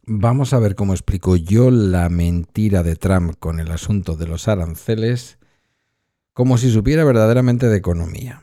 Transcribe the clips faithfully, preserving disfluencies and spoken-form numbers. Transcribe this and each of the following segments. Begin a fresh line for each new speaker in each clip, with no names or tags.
Vamos a ver cómo explico yo la mentira de Trump con el asunto de los aranceles, como si supiera verdaderamente de economía.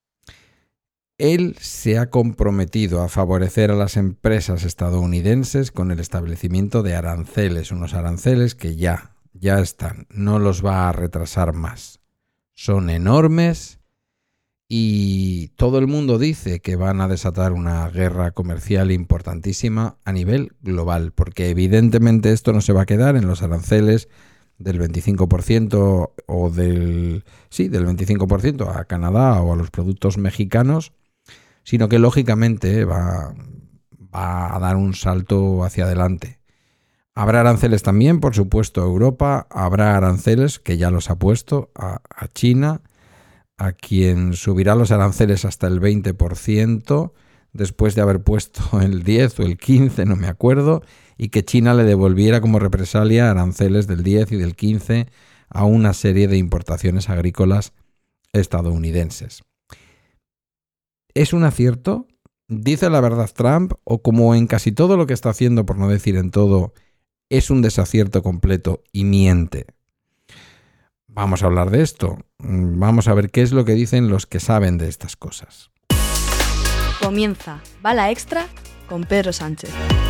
Él se ha comprometido a favorecer a las empresas estadounidenses con el establecimiento de aranceles, unos aranceles que ya, ya están, no los va a retrasar más. Son enormes y todo el mundo dice que van a desatar una guerra comercial importantísima a nivel global, porque evidentemente esto no se va a quedar en los aranceles del veinticinco por ciento o del, sí, del veinticinco por ciento a Canadá o a los productos mexicanos, sino que lógicamente va, va a dar un salto hacia adelante. Habrá aranceles también, por supuesto, a Europa, habrá aranceles, que ya los ha puesto, a, a China, a quien subirá los aranceles hasta el veinte por ciento, después de haber puesto el diez o el quince, no me acuerdo, y que China le devolviera como represalia aranceles del diez y del quince a una serie de importaciones agrícolas estadounidenses. ¿Es un acierto? ¿Dice la verdad Trump? ¿O como en casi todo lo que está haciendo, por no decir en todo, es un desacierto completo y miente? Vamos a hablar de esto. Vamos a ver qué es lo que dicen los que saben de estas cosas.
Comienza Bala Extra con Pedro Sánchez.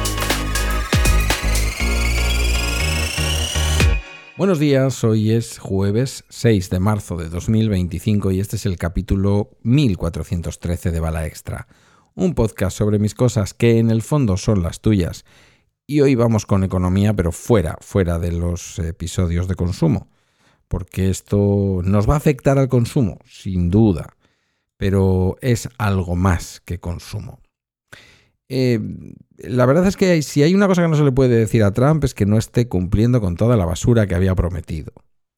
Buenos días, hoy es jueves seis de marzo de dos mil veinticinco y este es el capítulo mil cuatrocientos trece de Bala Extra, un podcast sobre mis cosas que en el fondo son las tuyas. Y hoy vamos con economía, pero fuera, fuera de los episodios de consumo, porque esto nos va a afectar al consumo, sin duda, pero es algo más que consumo. Eh, la verdad es que hay, si hay una cosa que no se le puede decir a Trump es que no esté cumpliendo con toda la basura que había prometido.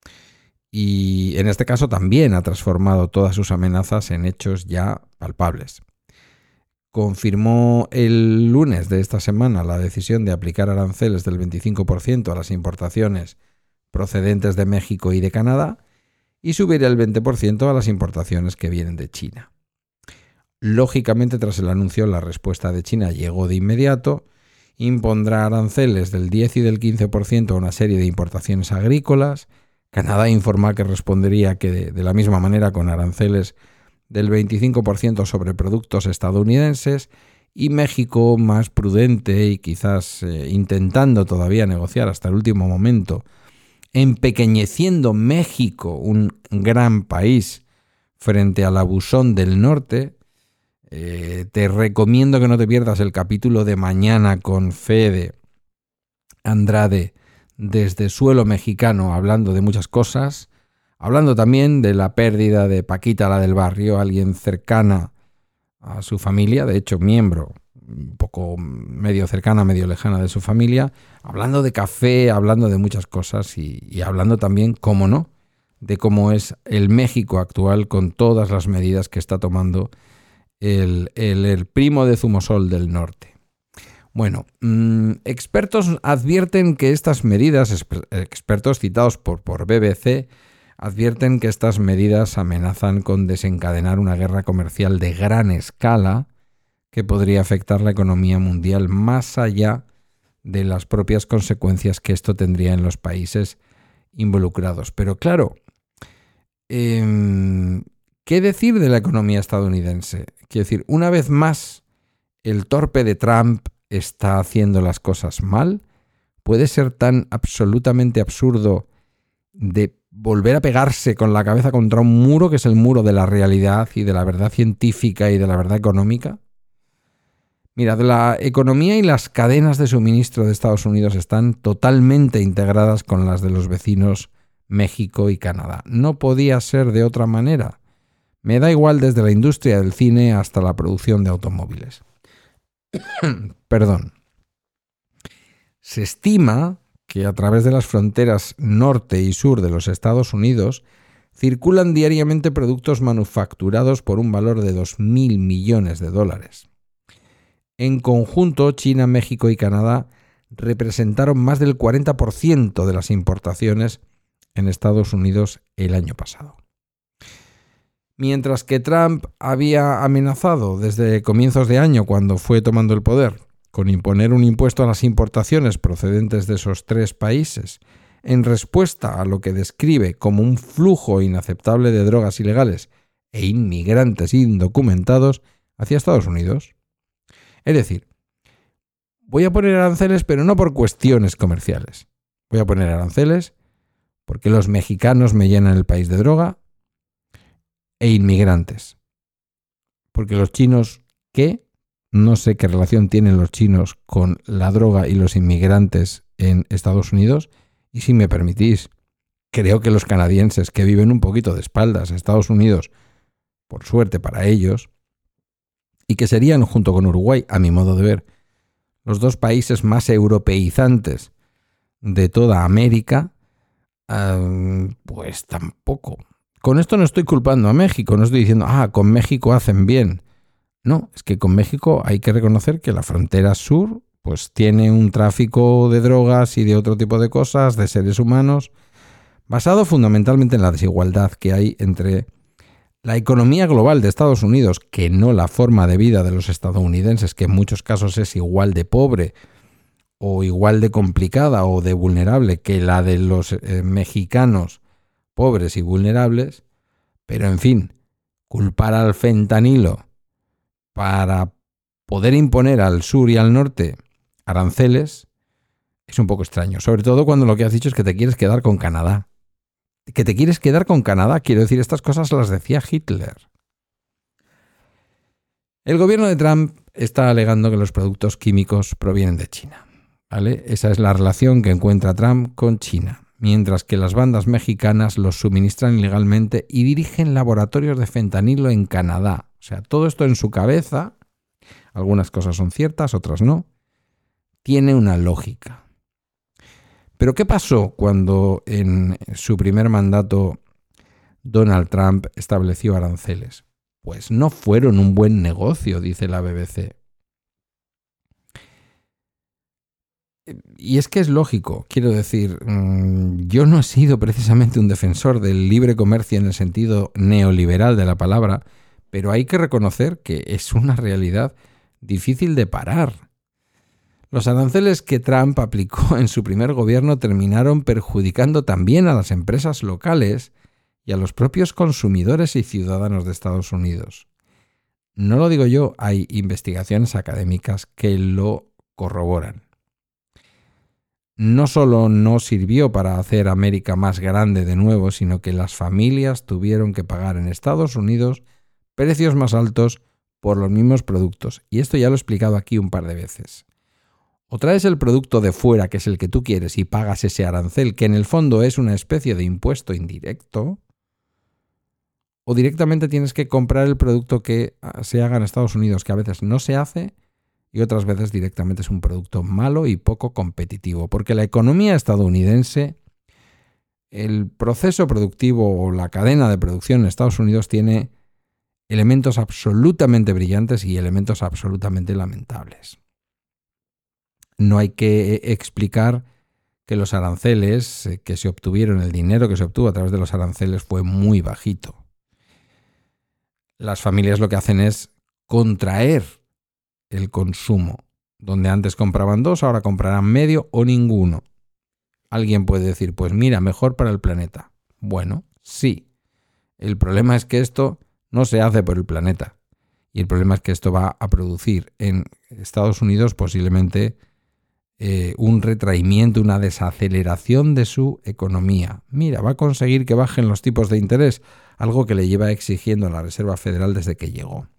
Y en este caso también ha transformado todas sus amenazas en hechos ya palpables. Confirmó el lunes de esta semana la decisión de aplicar aranceles del veinticinco por ciento a las importaciones procedentes de México y de Canadá y subir el veinte por ciento a las importaciones que vienen de China. Lógicamente, tras el anuncio, la respuesta de China llegó de inmediato. Impondrá aranceles del diez y del quince por ciento a una serie de importaciones agrícolas. Canadá informa que respondería que de, de la misma manera con aranceles del veinticinco por ciento sobre productos estadounidenses. Y México, más prudente y quizás eh, intentando todavía negociar hasta el último momento, empequeñeciendo México, un gran país, frente al abusón del norte. Eh, te recomiendo que no te pierdas el capítulo de mañana con Fede Andrade desde suelo mexicano, hablando de muchas cosas, hablando también de la pérdida de Paquita, la del barrio, alguien cercana a su familia, de hecho miembro un poco medio cercana, medio lejana de su familia, hablando de café, hablando de muchas cosas y, y hablando también, cómo no, de cómo es el México actual con todas las medidas que está tomando El, el, el primo de Zumosol del norte. Bueno, mmm, expertos advierten que estas medidas, expertos citados por, por B B C, advierten que estas medidas amenazan con desencadenar una guerra comercial de gran escala que podría afectar la economía mundial más allá de las propias consecuencias que esto tendría en los países involucrados. Pero claro, eh, ¿qué decir de la economía estadounidense? Quiero decir, una vez más, el torpe de Trump está haciendo las cosas mal. ¿Puede ser tan absolutamente absurdo de volver a pegarse con la cabeza contra un muro que es el muro de la realidad y de la verdad científica y de la verdad económica? Mira, la economía y las cadenas de suministro de Estados Unidos están totalmente integradas con las de los vecinos México y Canadá. No podía ser de otra manera. Me da igual desde la industria del cine hasta la producción de automóviles. Perdón. Se estima que a través de las fronteras norte y sur de los Estados Unidos circulan diariamente productos manufacturados por un valor de dos mil millones de dólares. En conjunto, China, México y Canadá representaron más del cuarenta por ciento de las importaciones en Estados Unidos el año pasado. Mientras que Trump había amenazado desde comienzos de año, cuando fue tomando el poder, con imponer un impuesto a las importaciones procedentes de esos tres países en respuesta a lo que describe como un flujo inaceptable de drogas ilegales e inmigrantes indocumentados hacia Estados Unidos. Es decir, voy a poner aranceles, pero no por cuestiones comerciales. Voy a poner aranceles porque los mexicanos me llenan el país de droga e inmigrantes. Porque los chinos, ¿qué? No sé qué relación tienen los chinos con la droga y los inmigrantes en Estados Unidos. Y si me permitís, creo que los canadienses que viven un poquito de espaldas a Estados Unidos, por suerte para ellos, y que serían, junto con Uruguay, a mi modo de ver, los dos países más europeizantes de toda América, eh, pues tampoco. Con esto no estoy culpando a México, no estoy diciendo, ah, con México hacen bien. No, es que con México hay que reconocer que la frontera sur pues tiene un tráfico de drogas y de otro tipo de cosas, de seres humanos, basado fundamentalmente en la desigualdad que hay entre la economía global de Estados Unidos, que no la forma de vida de los estadounidenses, que en muchos casos es igual de pobre o igual de complicada o de vulnerable que la de los eh, mexicanos pobres y vulnerables, pero en fin, culpar al fentanilo para poder imponer al sur y al norte aranceles es un poco extraño, sobre todo cuando lo que has dicho es que te quieres quedar con Canadá. Que te quieres quedar con Canadá, quiero decir, estas cosas las decía Hitler. El gobierno de Trump está alegando que los productos químicos provienen de China, ¿vale? Esa es la relación que encuentra Trump con China, mientras que las bandas mexicanas los suministran ilegalmente y dirigen laboratorios de fentanilo en Canadá. O sea, todo esto en su cabeza, algunas cosas son ciertas, otras no, tiene una lógica. Pero ¿qué pasó cuando en su primer mandato Donald Trump estableció aranceles? Pues no fueron un buen negocio, dice la B B C. Y es que es lógico, quiero decir, yo no he sido precisamente un defensor del libre comercio en el sentido neoliberal de la palabra, pero hay que reconocer que es una realidad difícil de parar. Los aranceles que Trump aplicó en su primer gobierno terminaron perjudicando también a las empresas locales y a los propios consumidores y ciudadanos de Estados Unidos. No lo digo yo, hay investigaciones académicas que lo corroboran. No solo no sirvió para hacer América más grande de nuevo, sino que las familias tuvieron que pagar en Estados Unidos precios más altos por los mismos productos. Y esto ya lo he explicado aquí un par de veces. O traes el producto de fuera, que es el que tú quieres, y pagas ese arancel, que en el fondo es una especie de impuesto indirecto, o directamente tienes que comprar el producto que se haga en Estados Unidos, que a veces no se hace, y otras veces directamente es un producto malo y poco competitivo. Porque la economía estadounidense, el proceso productivo o la cadena de producción en Estados Unidos tiene elementos absolutamente brillantes y elementos absolutamente lamentables. No hay que explicar que los aranceles que se obtuvieron, el dinero que se obtuvo a través de los aranceles fue muy bajito. Las familias lo que hacen es contraer el consumo. Donde antes compraban dos, ahora comprarán medio o ninguno. Alguien puede decir, pues mira, mejor para el planeta. Bueno, sí. El problema es que esto no se hace por el planeta. Y el problema es que esto va a producir en Estados Unidos posiblemente eh, un retraimiento, una desaceleración de su economía. Mira, va a conseguir que bajen los tipos de interés, algo que le lleva exigiendo a la Reserva Federal desde que llegó.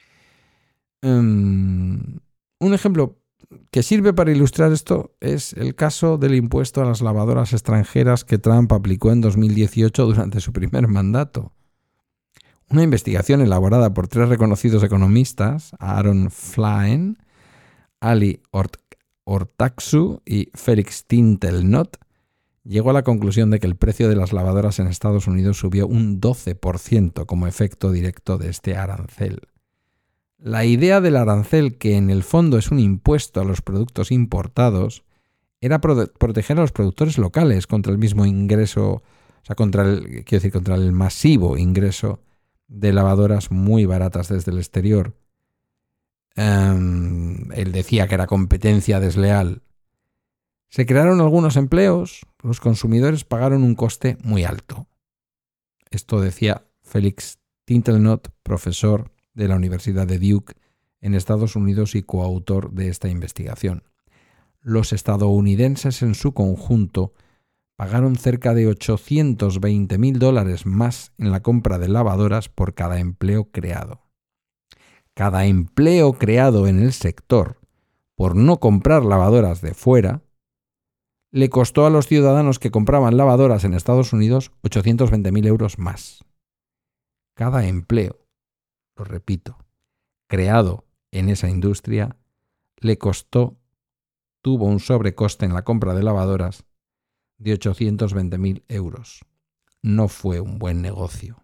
Um, un ejemplo que sirve para ilustrar esto es el caso del impuesto a las lavadoras extranjeras que Trump aplicó en dos mil dieciocho durante su primer mandato. Una investigación elaborada por tres reconocidos economistas, Aaron Flynn, Ali Ortaczú y Felix Tintelnot, llegó a la conclusión de que el precio de las lavadoras en Estados Unidos subió un doce por ciento como efecto directo de este arancel. La idea del arancel, que en el fondo es un impuesto a los productos importados, era pro- proteger a los productores locales contra el mismo ingreso, o sea, contra el, quiero decir, contra el masivo ingreso de lavadoras muy baratas desde el exterior. Um, él decía que era competencia desleal. Se crearon algunos empleos, los consumidores pagaron un coste muy alto. Esto decía Felix Tintelnot, profesor de la Universidad de Duke en Estados Unidos y coautor de esta investigación. Los estadounidenses en su conjunto pagaron cerca de ochocientos veinte mil dólares más en la compra de lavadoras por cada empleo creado. Cada empleo creado en el sector por no comprar lavadoras de fuera le costó a los ciudadanos que compraban lavadoras en Estados Unidos ochocientos veinte mil euros más. Cada empleo, lo repito, creado en esa industria le costó, tuvo un sobrecoste en la compra de lavadoras de ochocientos veinte mil euros. No fue un buen negocio.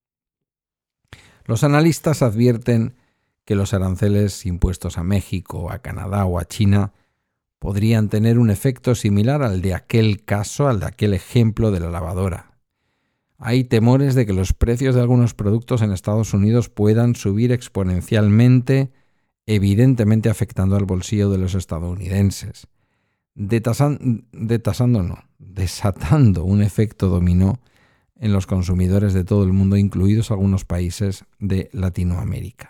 Los analistas advierten que los aranceles impuestos a México, a Canadá o a China podrían tener un efecto similar al de aquel caso, al de aquel ejemplo de la lavadora. Hay temores de que los precios de algunos productos en Estados Unidos puedan subir exponencialmente, evidentemente afectando al bolsillo de los estadounidenses, detasan, detasando no, desatando un efecto dominó en los consumidores de todo el mundo, incluidos algunos países de Latinoamérica.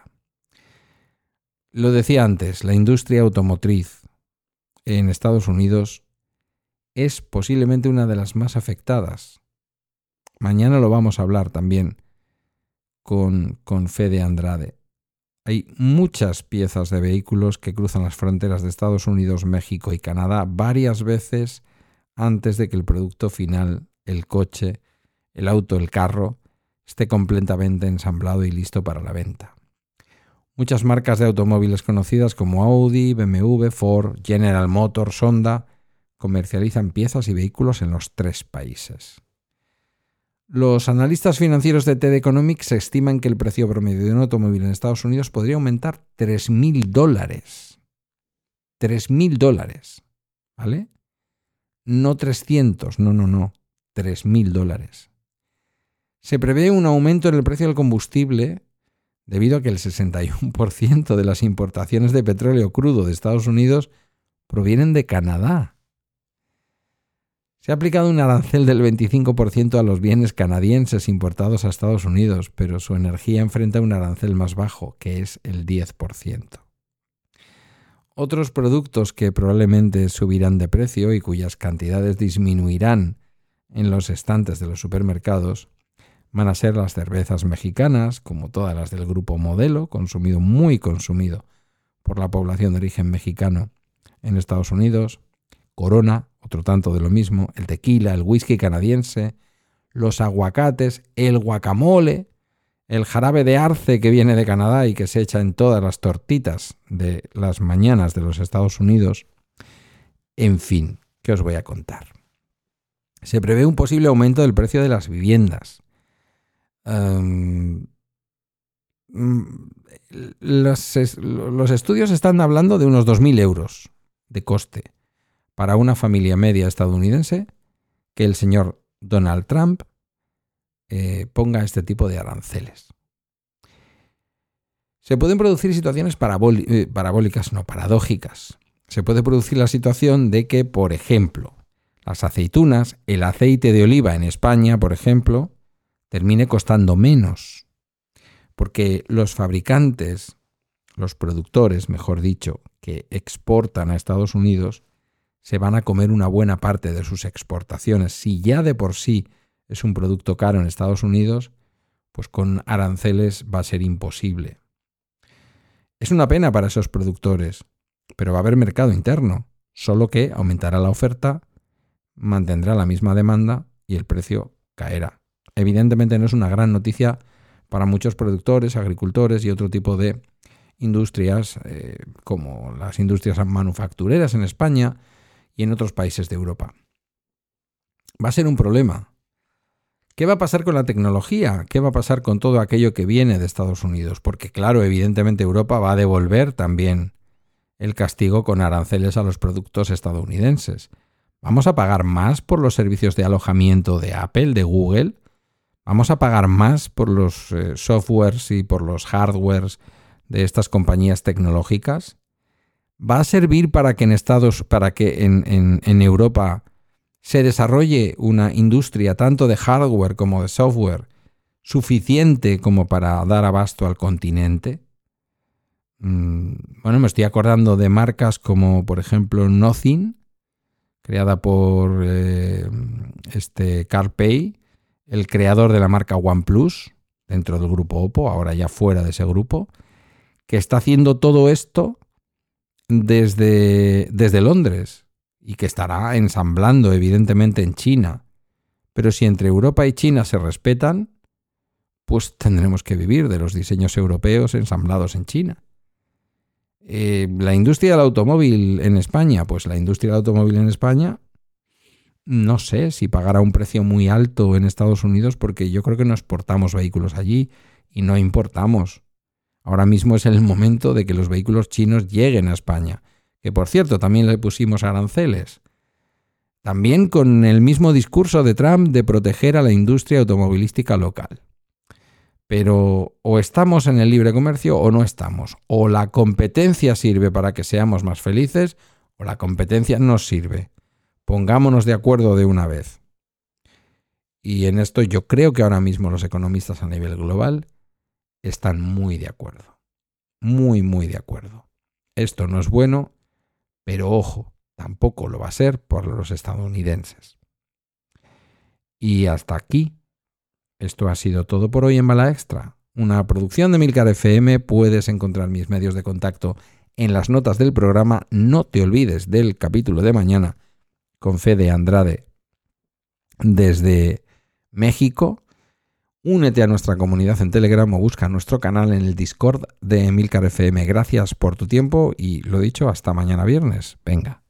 Lo decía antes, la industria automotriz en Estados Unidos es posiblemente una de las más afectadas. Mañana lo vamos a hablar también con, con Fede Andrade. Hay muchas piezas de vehículos que cruzan las fronteras de Estados Unidos, México y Canadá varias veces antes de que el producto final, el coche, el auto, el carro, esté completamente ensamblado y listo para la venta. Muchas marcas de automóviles conocidas como Audi, B M W, Ford, General Motors, Honda comercializan piezas y vehículos en los tres países. Los analistas financieros de T D Economics estiman que el precio promedio de un automóvil en Estados Unidos podría aumentar tres mil dólares. tres mil dólares, ¿vale? No trescientos, no, no, no, tres mil dólares. Se prevé un aumento en el precio del combustible debido a que el sesenta y uno por ciento de las importaciones de petróleo crudo de Estados Unidos provienen de Canadá. Se ha aplicado un arancel del veinticinco por ciento a los bienes canadienses importados a Estados Unidos, pero su energía enfrenta un arancel más bajo, que es el diez por ciento. Otros productos que probablemente subirán de precio y cuyas cantidades disminuirán en los estantes de los supermercados van a ser las cervezas mexicanas, como todas las del grupo Modelo, consumido muy consumido por la población de origen mexicano en Estados Unidos, Corona, otro tanto de lo mismo, el tequila, el whisky canadiense, los aguacates, el guacamole, el jarabe de arce que viene de Canadá y que se echa en todas las tortitas de las mañanas de los Estados Unidos. En fin, ¿qué os voy a contar? Se prevé un posible aumento del precio de las viviendas. Um, los, los estudios están hablando de unos dos mil euros de coste para una familia media estadounidense que el señor Donald Trump eh, ponga este tipo de aranceles. Se pueden producir situaciones parabóli- eh, parabólicas, no paradójicas. Se puede producir la situación de que, por ejemplo, las aceitunas, el aceite de oliva en España, por ejemplo, termine costando menos, porque los fabricantes, los productores, mejor dicho, que exportan a Estados Unidos, se van a comer una buena parte de sus exportaciones. Si ya de por sí es un producto caro en Estados Unidos, pues con aranceles va a ser imposible. Es una pena para esos productores, pero va a haber mercado interno, solo que aumentará la oferta, mantendrá la misma demanda y el precio caerá. Evidentemente no es una gran noticia para muchos productores, agricultores y otro tipo de industrias, eh, como las industrias manufactureras en España y en otros países de Europa. Va a ser un problema. ¿Qué va a pasar con la tecnología? ¿Qué va a pasar con todo aquello que viene de Estados Unidos? Porque claro, evidentemente Europa va a devolver también el castigo con aranceles a los productos estadounidenses. ¿Vamos a pagar más por los servicios de alojamiento de Apple, de Google? ¿Vamos a pagar más por los eh, softwares y por los hardwares de estas compañías tecnológicas, va a servir para que en Estados, para que en, en, en Europa se desarrolle una industria tanto de hardware como de software suficiente como para dar abasto al continente. Bueno, me estoy acordando de marcas como, por ejemplo, Nothing, creada por eh, este CarPay, el creador de la marca OnePlus, dentro del grupo Oppo, ahora ya fuera de ese grupo, que está haciendo todo esto desde, desde Londres y que estará ensamblando evidentemente en China. Pero si entre Europa y China se respetan, pues tendremos que vivir de los diseños europeos ensamblados en China. Eh, la industria del automóvil en España, pues la industria del automóvil en España, no sé si pagará un precio muy alto en Estados Unidos, porque yo creo que no exportamos vehículos allí y no importamos. Ahora mismo es el momento de que los vehículos chinos lleguen a España, que por cierto también le pusimos aranceles. También con el mismo discurso de Trump de proteger a la industria automovilística local. Pero o estamos en el libre comercio o no estamos. O la competencia sirve para que seamos más felices o la competencia no sirve. Pongámonos de acuerdo de una vez. Y en esto yo creo que ahora mismo los economistas a nivel global están muy de acuerdo. Muy, muy de acuerdo. Esto no es bueno, pero ojo, tampoco lo va a ser por los estadounidenses. Y hasta aquí. Esto ha sido todo por hoy en Bala Extra, una producción de Emilcar F M. Puedes encontrar mis medios de contacto en las notas del programa. No te olvides del capítulo de mañana con Fede Andrade desde México. Únete a nuestra comunidad en Telegram o busca nuestro canal en el Discord de Emilcar F M. Gracias por tu tiempo y lo dicho, hasta mañana viernes. Venga.